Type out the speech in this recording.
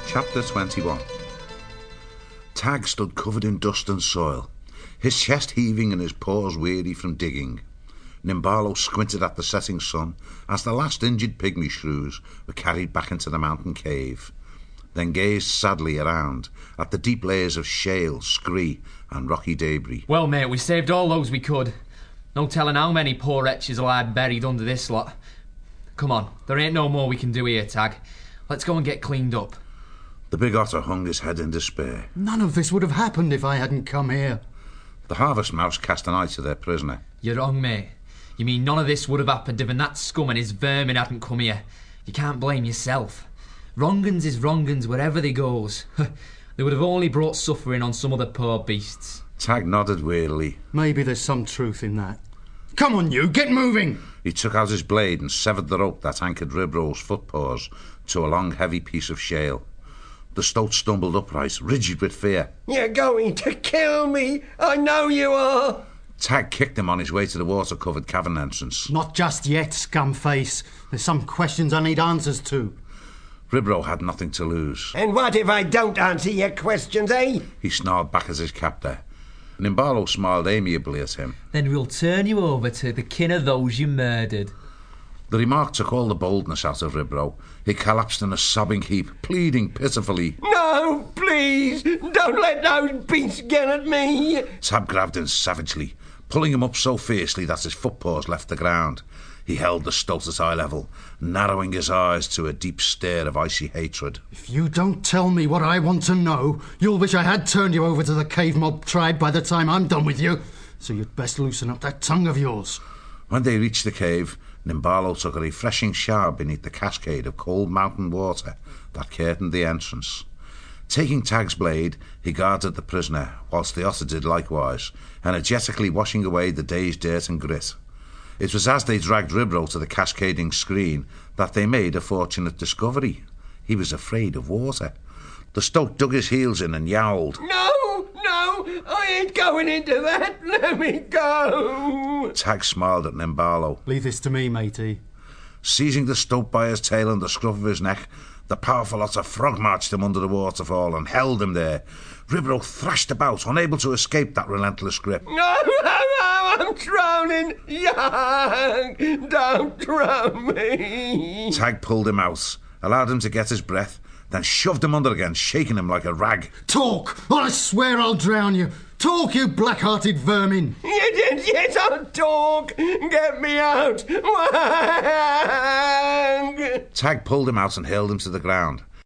Chapter 21. Tag stood covered in dust and soil, his chest heaving and his paws weary from digging. Nimbalo squinted at the setting sun as the last injured pygmy shrews were carried back into the mountain cave, then gazed sadly around at the deep layers of shale, scree and rocky debris. Well, mate, we saved all those we could. No telling how many poor wretches lie buried under this lot. Come on, there ain't no more we can do here, Tag. Let's go and get cleaned up. The big otter hung his head in despair. None of this would have happened if I hadn't come here. The harvest mouse cast an eye to their prisoner. You're wrong, mate. You mean none of this would have happened if that scum and his vermin hadn't come here? You can't blame yourself. Wrong'uns is wrong'uns wherever they goes. They would have only brought suffering on some other poor beasts. Tag nodded wearily. Maybe there's some truth in that. Come on, you, get moving! He took out his blade and severed the rope that anchored Ribrow's footpaws to a long, heavy piece of shale. The stoat stumbled upright, rigid with fear. You're going to kill me! I know you are! Tag kicked him on his way to the water-covered cavern entrance. Not just yet, scumface. There's some questions I need answers to. Ribrow had nothing to lose. And what if I don't answer your questions, eh? He snarled back at his captor. Nimbalo smiled amiably at him. Then we'll turn you over to the kin of those you murdered. The remark took all the boldness out of Ribrow. He collapsed in a sobbing heap, pleading pitifully. No, please, don't let those beasts get at me. Tab grabbed him savagely, pulling him up so fiercely that his footpaws left the ground. He held the stoat at eye level, narrowing his eyes to a deep stare of icy hatred. If you don't tell me what I want to know, you'll wish I had turned you over to the cave mob tribe by the time I'm done with you. So you'd best loosen up that tongue of yours. When they reached the cave, Nimbalo took a refreshing shower beneath the cascade of cold mountain water that curtained the entrance. Taking Tag's blade, he guarded the prisoner, whilst the otter did likewise, energetically washing away the day's dirt and grit. It was as they dragged Ribrow to the cascading screen that they made a fortunate discovery. He was afraid of water. The stoat dug his heels in and yowled. No, I ain't going into that. Let me go. Tag smiled at Nimbalo. Leave this to me, matey. Seizing the stoat by his tail and the scruff of his neck, the powerful otter frog-marched him under the waterfall and held him there. Ribrow thrashed about, unable to escape that relentless grip. No, I'm drowning. Young, don't drown me. Tag pulled him out, allowed him to get his breath, then shoved him under again, shaking him like a rag. Talk, or I swear I'll drown you. Talk, you black-hearted vermin. Yes, I'll talk. Get me out. Wang. Tag pulled him out and hurled him to the ground.